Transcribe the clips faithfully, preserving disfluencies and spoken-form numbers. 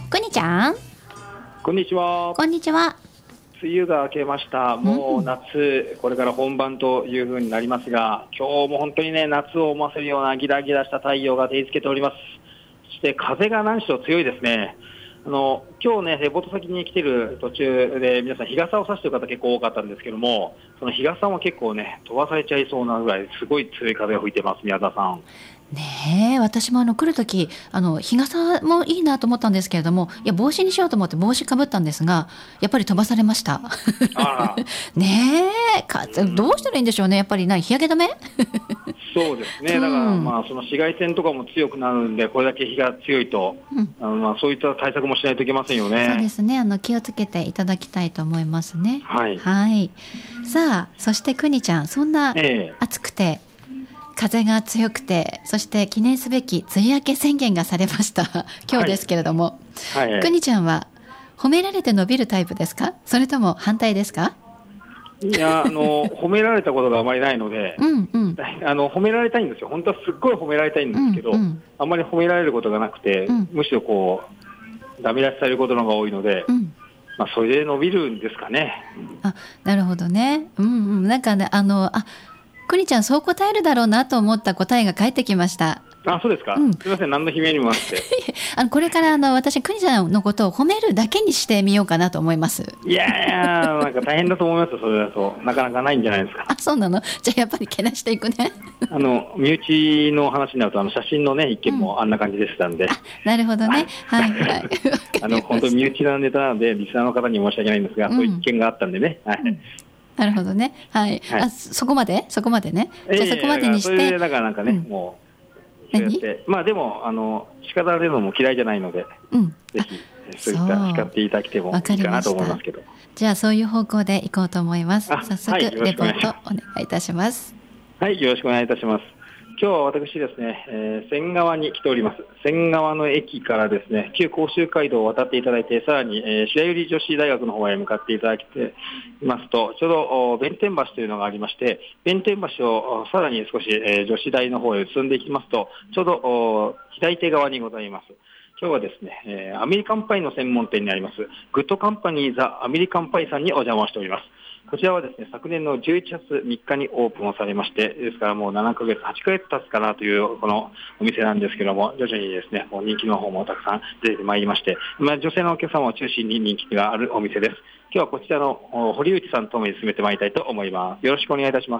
くにちゃん、 こんにちは。 こんにちは。 梅雨が明けました。もう夏、うん、これから本番という風になりますが、今日も本当にね、夏を思わせるようなギラギラした太陽が照りつけております。そして風が何しろ強いですね。あの今日ね、レポート先に来てる途中で皆さん日傘を差している方結構多かったんですけども、その日傘も結構ね飛ばされちゃいそうなぐらいすごい強い風が吹いてます。宮田さん。 ねえ、私もあの来るときあの日傘もいいなと思ったんですけれども、いや帽子にしようと思って帽子かぶったんですが、やっぱり飛ばされました。 あねえ、かどうしたらいいんでしょうね。やっぱり何日焼け止めそうですね、だから、まあ、その紫外線とかも強くなるんで、これだけ日が強いと、うん、あのまあそういった対策もしないといけませんよね。 そうですね、あの気をつけていただきたいと思いますね。 はい、 はい、さあそしてくにちゃん、そんな暑くて、ええ風が強くて、そして記念すべき梅雨明け宣言がされました今日ですけれども、はいはい、くにちゃんは褒められて伸びるタイプですか、それとも反対ですか？ いや、あの褒められたことがあまりないので、うんうん、あの褒められたいんですよ。本当はすっごい褒められたいんですけど、うんうん、あんまり褒められることがなくて、うん、むしろこうダメ出しされることの方が多いので、うん、まあ、それで伸びるんですかね。 あ、なるほどね。うんうん、なんかね、あのあくにちゃんそう答えるだろうなと思った答えが返ってきました。 あ、そうですか、うん、すみません、何の悲鳴にもあってあのこれからあの私くにちゃんのことを褒めるだけにしてみようかなと思います。 いやいや、なんか大変だと思いますよ。それだとなかなかないんじゃないですか。 あ、そうなの。じゃあやっぱりけなしていくね。 あの身内の話になると、あの写真のね一件もあんな感じでしたんで、うん、 なるほどね。はいはい。 あの本当に身内のネタなのでリスナーの方に申し訳ないんですが、うん、そういう一件があったんでね。はい、うん、 なるほどね。はい。はい、あ、そこまでそこまでね。じゃあそこまでにして。 それでだからなんかね、うん、もう。まあでもあの叱られるのも嫌いじゃないので、うん、ぜひそういった叱っていただけてもいいかなと思いますけど。 じゃあそういう方向でいこうと思います。早速、はい、レポートお願いいたします。 はい、よろしくお願いいたします。今日は私ですね、えー、仙川に来ております。仙川の駅からですね、旧甲州街道を渡っていただいて、さらに、えー、白百合女子大学の方へ向かっていただいていますと、ちょうど弁天橋というのがありまして、弁天橋をさらに少し、えー、女子大の方へ進んでいきますと、ちょうど左手側にございます。今日はですね、えー、アメリカンパイの専門店にあります、グッドカンパニーザアメリカンパイさんにお邪魔しております。こちらはですね、昨年のじゅういちがつみっかにオープンをされまして、ですからもうななかげつ、はちかげつ経つかなというこのお店なんですけども、徐々にですね、もう人気の方もたくさん出てまいりまして、まあ、女性のお客様を中心に人気があるお店です。今日はこちらの堀内さんともに進めてまいりたいと思います。よろしくお願いいたします。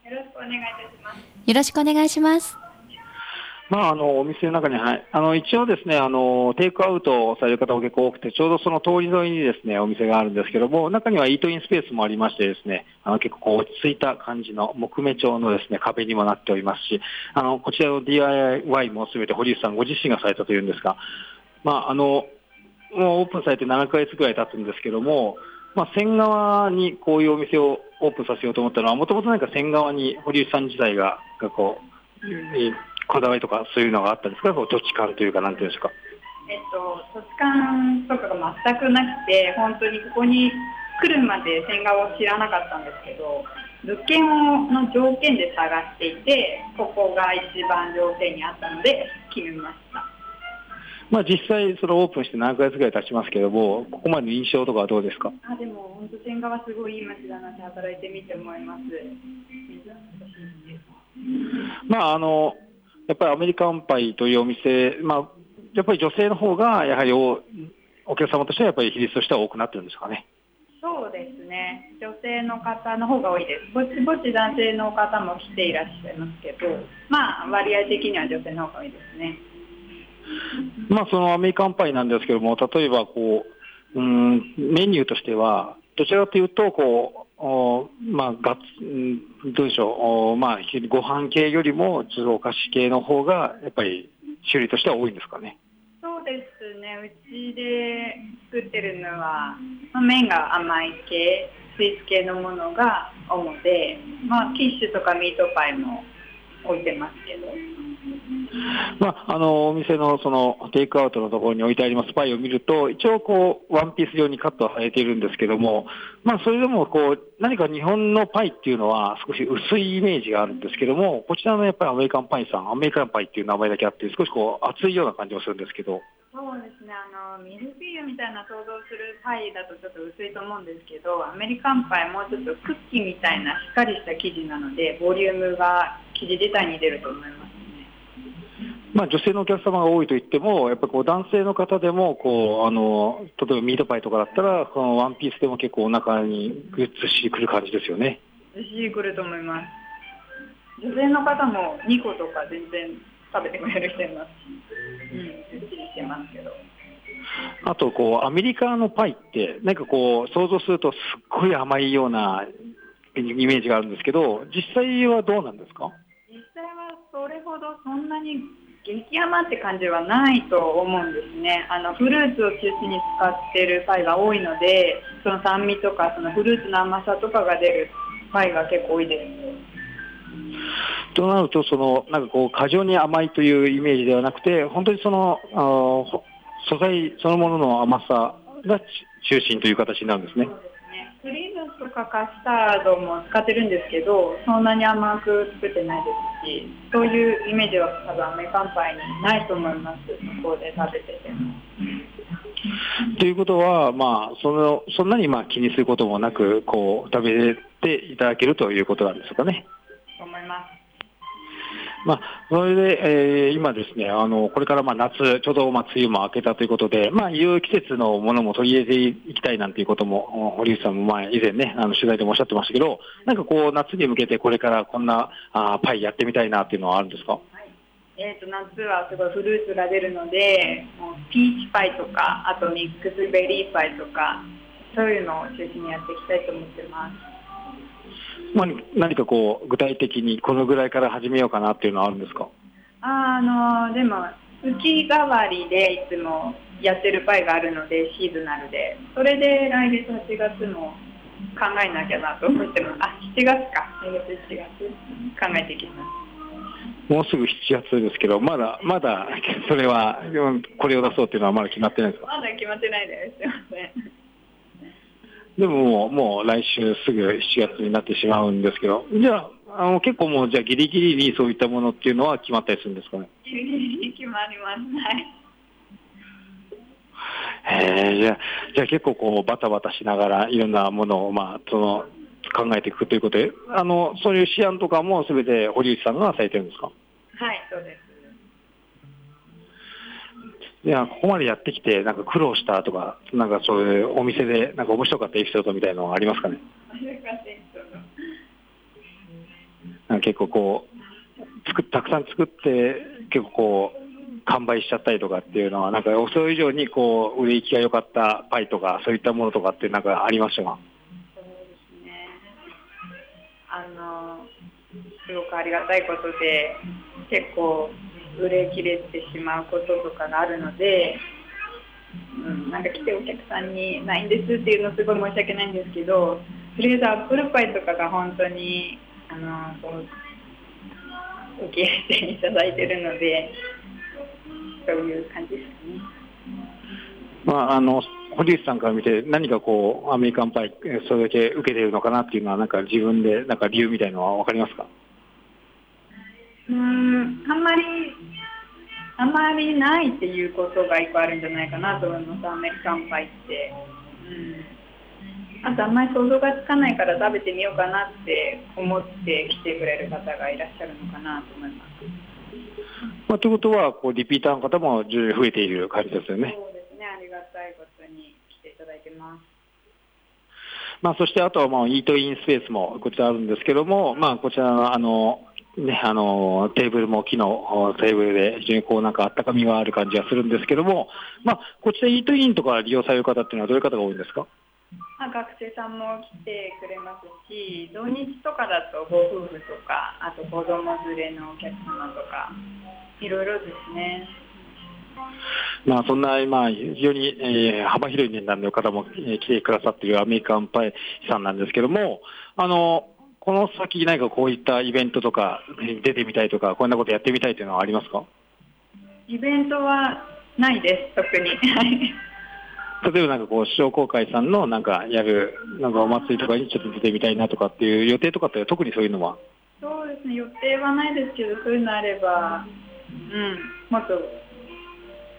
よろしくお願いいたします。 よろしくお願いします。 まあ、あのお店の中に、はい、あの一応ですね、あのテイクアウトをされる方も結構多くて、ちょうどその通り沿いにですねお店があるんですけども、中にはイートインスペースもありましてですね、あの結構こう落ち着いた感じの木目調のですね壁にもなっておりますし、あのこちらの ディーアイワイ もすべて堀内さんご自身がされたというんですが、まあ、あのもうオープンされてななかげつぐらい経つんですけども、まあ、仙川にこういうお店をオープンさせようと思ったのは、もともと何か仙川に堀内さん自体ががこう、こだわりとかそういうのがあったんですか、土地勘というか、なんていうんですか。 えっと、土地勘とかが全くなくて、本当にここに来るまで仙川を知らなかったんですけど、物件をの条件で探していて、ここが一番条件にあったので決めました。 まあ、実際そのオープンして何ヶ月ぐらい経ちますけども、ここまでの印象とかはどうですか？ あ、でも本当仙川すごいいい街だなって働いてみて思います。 まああのやっぱりアメリカンパイというお店、まあ、やっぱり女性の方がやはり お, お客様としてはやっぱり比率としては多くなってるんですかね。 そうですね、女性の方の方が多いです。ぼちぼち男性の方も来ていらっしゃいますけど、まあ割合的には女性の方が多いですね。 まあそのアメリカンパイなんですけども、例えばこう、うん、メニューとしてはどちらかというとこうおまあ、がつどうでしょう、まあ、ご飯系よりもちょっとお菓子系の方がやっぱり種類としては多いんですかね。 そうですね、うちで作ってるのは、まあ、麺が甘い系、スイーツ系のものが主で、まあ、キッシュとかミートパイも置いてますけど、 まあ、あのお店のそのテイクアウトのところに置いてありますパイを見ると、一応こうワンピース状にカットはされているんですけども、まあ、それでもこう何か日本のパイっていうのは少し薄いイメージがあるんですけども、こちらのやっぱりアメリカンパイさん、アメリカンパイっていう名前だけあって少しこう厚いような感じがするんですけど。 そうですね、あのミルフィーユみたいな想像するパイだとちょっと薄いと思うんですけど、アメリカンパイもうちょっとクッキーみたいなしっかりした生地なので、ボリュームが生地自体に出ると思いますね。 まあ、女性のお客様が多いといっても、やっぱりこう男性の方でもこうあの例えばミートパイとかだったら、このワンピースでも結構お腹にぐっずしくる感じですよね。 ずっしりくると思います。女性の方もにことか全然食べてくれる人いますし、うん、ずっしりしてますけど。 あとこうアメリカのパイってなんかこう想像するとすっごい甘いようなイメージがあるんですけど、実際はどうなんですか？ 実際はそれほどそんなに激甘って感じはないと思うんですね。あのフルーツを中心に使っているパイが多いので、その酸味とかそのフルーツの甘さとかが出るパイが結構多いです。 となると、そのなんかこう過剰に甘いというイメージではなくて、本当にそのあの素材そのものの甘さが中心という形になるんですね。 そうですね。クリームとかカスタードも使ってるんですけど、そんなに甘く作ってないですし、そういうイメージは多分アメリカンパイにないと思います。向こうで食べてても。 ということは、まあ、そのそんなにまあ気にすることもなくこう食べていただけるということなんですかね。 と思います。 まあ、それで、えー、今ですね、あのこれからまあ夏、ちょうどまあ梅雨も明けたということで、まあ、いろいろ季節のものも取り入れていきたいなんていうことも、堀内さんも前以前ね、あの取材でもおっしゃってましたけど、なんかこう、夏に向けてこれからこんなあパイやってみたいなっていうのはあるんですか？ えー、と夏はすごいフルーツが出るので、もうピーチパイとか、あとミックスベリーパイとか、そういうのを中心にやっていきたいと思ってます。 まあ、何かこう具体的にこのぐらいから始めようかなっていうのはあるんですか？ あのでも月替わりでいつもやってるパイがあるので、シーズナルで、それで来月はちがつも考えなきゃなと思ってます。あ、しちがつか、来月しちがつ考えていきます。 もうすぐしちがつですけど、まだまだそれはこれを出そうっていうのはまだ決まってないですか？ まだ決まってないです。すいません。 でももう、もう来週すぐしちがつになってしまうんですけど、じゃあ、あの結構もうじゃあギリギリにそういったものっていうのは決まったりするんですかね？ ギリギリに決まります。 はい。へえ、じゃあ、じゃあ結構こうバタバタしながらいろんなものをまあその考えていくということで、あのそういう思案とかもすべて堀内さんがされてるんですか？ はい、そうです。 いや、ここまでやってきてなんか苦労したとか、なんかそういうお店でなんか面白かったエピソードみたいなのはありますかね？結構こう作たくさん作って結構こう完売しちゃったりとかっていうのは、なんか予想以上にこう売れ行きが良かったパイとかそういったものとかってなんかありましたか？ そうですね。あのすごくありがたいことで結構売れ切れてしまうこととかがあるので、うん、なんか来てお客さんにないんですっていうのすごい申し訳ないんですけど、とりあえずアップルパイとかが本当にあの受け入れていただいているので、そういう感じですかね。 まあ、あの堀内さんから見て何かこうアメリカンパイそれだけ受けているのかなっていうのはなんか自分でなんか理由みたいなのは分かりますか？ うーん、あんまりあんまりないっていうことが一個あるんじゃないかなと思います。アメリカンパイって、うん、あとあんまり想像がつかないから食べてみようかなって思って来てくれる方がいらっしゃるのかなと思います。 まあ、ということはこうリピーターの方も徐々に増えている感じですよね。 そうですね、ありがたいことに来ていただいてます。 まあ、そしてあとはまあイートインスペースもこちらあるんですけども、まあ、こちらのあのね、あのテーブルも木のテーブルで非常にこうなんかあったかみがある感じがするんですけども、まあ、こちらイートインとか利用される方っていうのはどういう方が多いんですか？ まあ、学生さんも来てくれますし、土日とかだとご夫婦とか、あと子供連れのお客様とかいろいろですね。 まあ、そんな、まあ、非常に、えー、幅広い年代の方も、えー、来てくださっているアメリカンパイさんなんですけども、あのこの先何かこういったイベントとか出てみたいとかこんなことやってみたいというのはありますか？ イベントはないです、特に。 例えばなんかこう商工会さんのなんかやるなんかお祭りとかにちょっと出てみたいなとかっていう予定とかって特にそういうのは？ そうですね、予定はないですけど、そういうのあれば、うん、もっと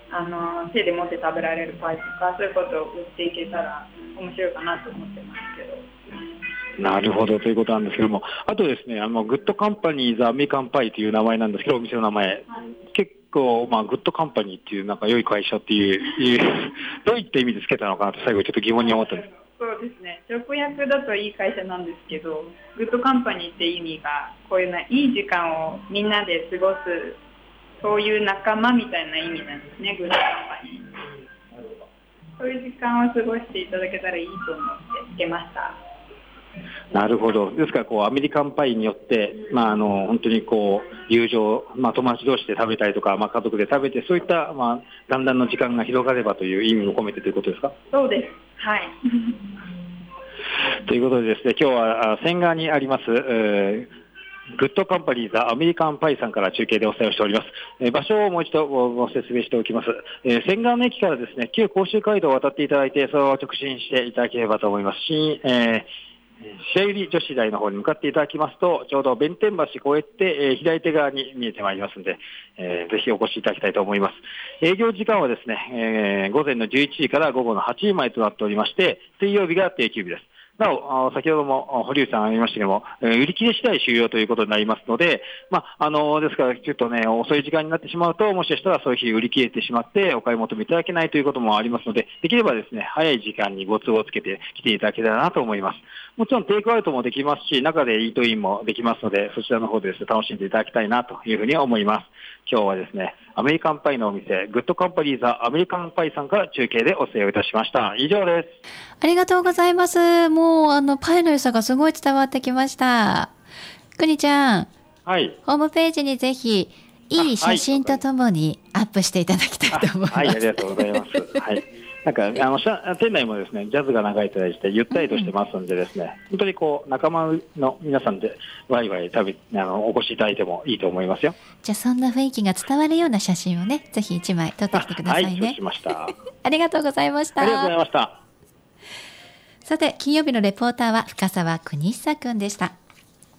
あの手で持って食べられるパイとか、そういうことを売っていけたら面白いかなと思ってますけど。 なるほどということなんですけども、あとですね、あのグッドカンパニーズアメリカンパイという名前なんですけど、お店の名前、はい、結構、まあ、グッドカンパニーっていうなんか良い会社っていういうどういった意味でつけたのかなと最後ちょっと疑問に思ったんです。 そうですね、直訳だといい会社なんですけど、グッドカンパニーって意味がこういうないい時間をみんなで過ごす、そういう仲間みたいな意味なんですね、グッドカンパニー。そういう時間を過ごしていただけたらいいと思ってつけました。 なるほど。ですからこうアメリカンパイによって、まあ、あの本当にこう友情、まあ、友達同士で食べたりとか、まあ、家族で食べて、そういった、まあ、だんだんの時間が広がればという意味も込めてということですか？ そうです。はい。 ということでですね、今日は仙川にあります、えーグッドカンパニーズアメリカンパイさんから中継でお伝えをしております。えー、場所をもう一度ご説明しておきます。えー、仙川の駅からですね、旧甲州街道を渡っていただいて、それを直進していただければと思いますし、えー白百合女子大の方に向かっていただきますと、ちょうど弁天橋を越えて、えー、左手側に見えてまいりますので、えー、ぜひお越しいただきたいと思います。営業時間はですね、えー、午前のじゅういちじから午後のはちじまでとなっておりまして、水曜日が定休日です。なお、先ほども堀内さんありましたけども、売り切れ次第終了ということになりますので、まあ、あの、ですから、ちょっとね、遅い時間になってしまうと、もしかしたらそういう日売り切れてしまって、お買い求めいただけないということもありますので、できればですね、早い時間にご都合をつけて来ていただけたらなと思います。もちろんテイクアウトもできますし、中でイートインもできますので、そちらの方でですね、楽しんでいただきたいなというふうに思います。今日はですね、アメリカンパイのお店、グッドカンパニーズアメリカンパイさんから中継でお伝えをいたしました。以上です。 ありがとうございます。もう、あの、パイの良さがすごい伝わってきました。くにちゃん。 はい。 ホームページにぜひ、いい写真とともにアップしていただきたいと思います。 はい、ありがとうございます。はい。なんか、あの、店内もですね、ジャズが流れてたりして、ゆったりとしてますんでですね、うん、本当にこう、仲間の皆さんで、ワイワイ食べ、あの、お越しいただいてもいいと思いますよ。 じゃあ、そんな雰囲気が伝わるような写真をね、ぜひ一枚撮ってきてくださいね。 はい、しました。 ありがとうございました。 ありがとうございました。 さて、金曜日のレポーターは深澤邦久くんでした。